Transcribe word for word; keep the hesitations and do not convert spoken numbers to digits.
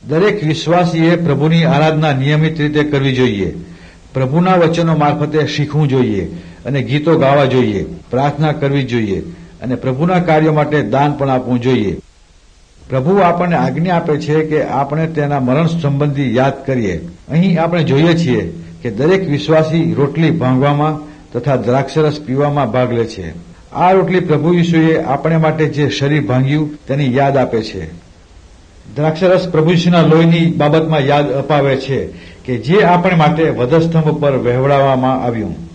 દરેક વિશ્વાસીએ પ્રભુની આરાધના નિયમિત રીતે કરવી જોઈએ. પ્રભુના વચનો મારફતે શીખવું જોઈએ અને ગીતો ગાવા જોઈએ, પ્રાર્થના કરવી જોઈએ અને પ્રભુના કાર્યો માટે દાન પણ આપવું જોઈએ. પ્રભુ આપણને આજ્ઞા આપે છે કે આપણે તેના મરણ સંબંધી યાદ કરીએ. અહીં આપણે જોઈએ છીએ કે દરેક વિશ્વાસી રોટલી ભાંગવામાં તથા દ્રાક્ષરસ પીવામાં ભાગ લે છે. આ રોટલી પ્રભુ ઈસુએ આપણે માટે જે શરીર ભાંગ્યું તેની યાદ આપે છે. દ્રાક્ષરસ પ્રભુ ઈસુના લોહીની બાબતમાં યાદ અપાવે છે કે જે આપણે માટે વધસ્તંભ પર વહેવડાવવામાં આવ્યું.